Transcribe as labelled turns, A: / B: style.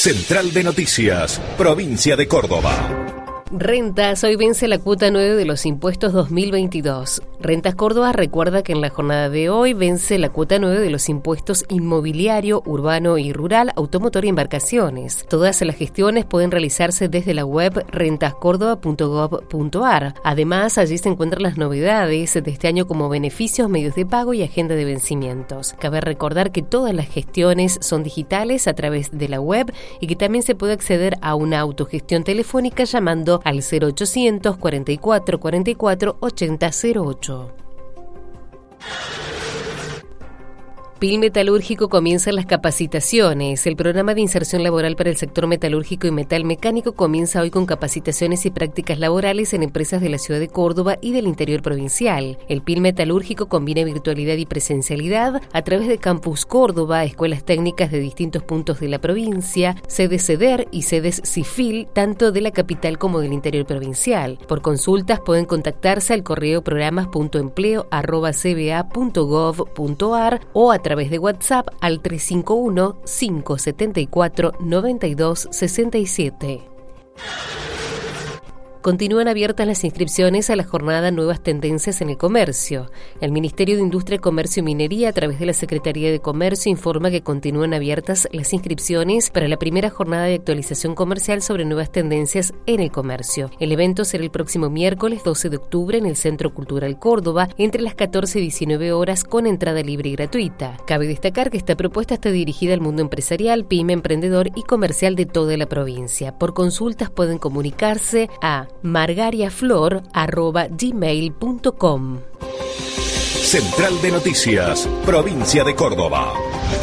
A: Central de Noticias, Provincia de Córdoba.
B: Rentas, hoy vence la cuota 9 de los impuestos 2022. Rentas Córdoba recuerda que en la jornada de hoy vence la cuota 9 de los impuestos inmobiliario, urbano y rural, automotor y embarcaciones. Todas las gestiones pueden realizarse desde la web rentascordoba.gov.ar. Además, allí se encuentran las novedades de este año como beneficios, medios de pago y agenda de vencimientos. Cabe recordar que todas las gestiones son digitales a través de la web y que también se puede acceder a una autogestión telefónica llamando al 0800 44 44 80 08. PIL Metalúrgico comienzan las capacitaciones. El programa de inserción laboral para el sector metalúrgico y metal mecánico comienza hoy con capacitaciones y prácticas laborales en empresas de la ciudad de Córdoba y del interior provincial. El PIL Metalúrgico combina virtualidad y presencialidad a través de Campus Córdoba, escuelas técnicas de distintos puntos de la provincia, sedes CEDER y sedes CIFIL, tanto de la capital como del interior provincial. Por consultas pueden contactarse al correo programas.empleo@cba.gov.ar o a través de WhatsApp al 351-574-9267. Continúan abiertas las inscripciones a la jornada Nuevas Tendencias en el Comercio. El Ministerio de Industria, Comercio y Minería, a través de la Secretaría de Comercio, informa que continúan abiertas las inscripciones para la primera jornada de actualización comercial sobre nuevas tendencias en el comercio. El evento será el próximo miércoles 12 de octubre en el Centro Cultural Córdoba, entre las 14 y 19 horas, con entrada libre y gratuita. Cabe destacar que esta propuesta está dirigida al mundo empresarial, pyme, emprendedor y comercial de toda la provincia. Por consultas pueden comunicarse a margariaflor@gmail.com.
A: Central de Noticias, Provincia de Córdoba.